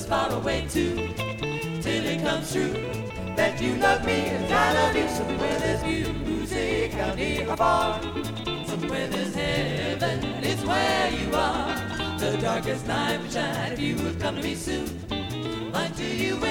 far away too, till it comes true that you love me and I love you. Somewhere there's music out near or far, somewhere there's heaven, it's where you are. The darkest night will shine if you would come to me soon. Like to you.